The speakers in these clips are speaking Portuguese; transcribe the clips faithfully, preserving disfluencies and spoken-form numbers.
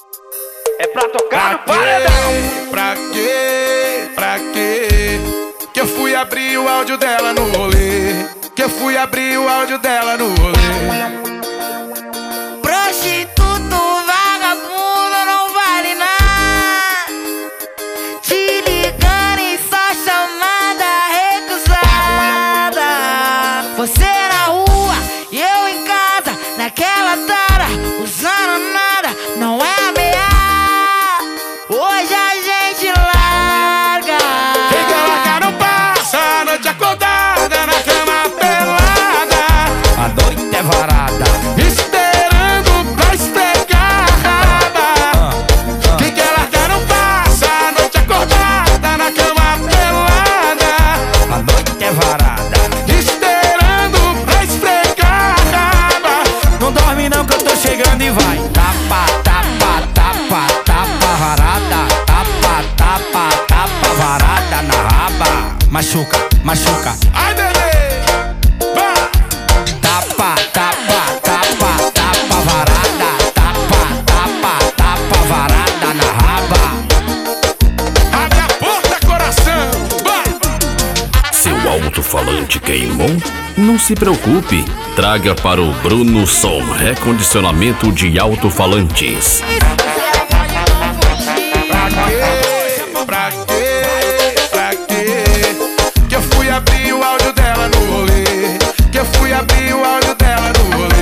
É pra tocar no paredão. Pra quê? Pra quê? Que eu fui abrir o áudio dela no rolê. Que eu fui abrir o áudio dela no rolê. Prostituto, vagabundo, não vale nada. Te ligando e só chamada recusada. Você na rua e eu em casa, naquela tara, usando nada, não é ameaça. Hoje a gente larga. Quem quer largar não passa a noite acordada na cama pelada. A noite é varada, esperando pra esfregar a raba. Quem quer largar não passa a noite acordada na cama pelada. a noite é varada. Esperando pra esfregar a raba. Não dorme não que eu tô chegando e vai. Tapa, tapa, tapa, tapa varada. Tapa, tapa, tapa varada na raba. Machuca, machuca. Ai, bebê, vai. Tapa, tapa, tapa, tapa varada. Tapa, tapa, tapa varada na raba. Abre a porta, coração, vai. Seu alto-falante queimou? Não se preocupe, traga para o Bruno Som recondicionamento de alto-falantes. Pra quê? Pra quê? Que eu fui abrir o áudio dela no rolê. Que eu fui abrir o áudio dela no rolê.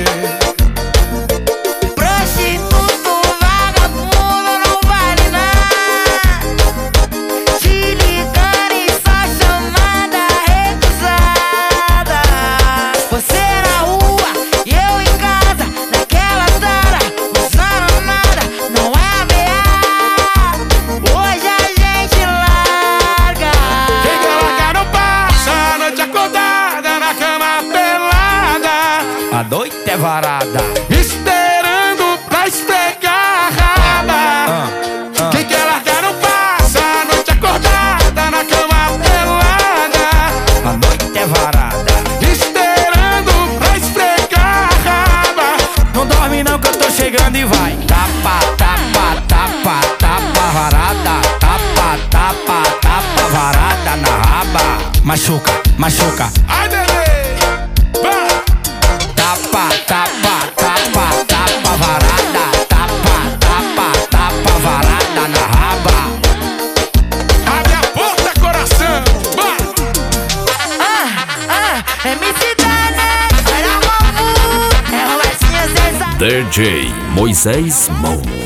Prostituto, vagabundo, não vale nada. Te ligando e só chamada recusada. Você na rua e eu em casa, naquela tara, usando nada, não é ameaça. Hoje a gente larga. Quem quer largar não passa a noite acordada na cama pelada. A noite é varada. Esperando pra esfregar a raba. Quem quer largar não passa a noite acordada na cama pelada. A noite é varada. Esperando pra esfregar a raba. Não dorme não que eu tô chegando e vai. Tapa, tapa, tapa, tapa varada. Tapa, tapa, tapa varada na raba. Machuca, machuca. Ai, bebê, vai. Tapa, tapa, tapa, tapa varada. Tapa, tapa, tapa varada na raba. Abre a porta, coração, vai. Ah, ah, M C Dana, olha o amor, é o Marcinho sensacional. D J Moisés Mão.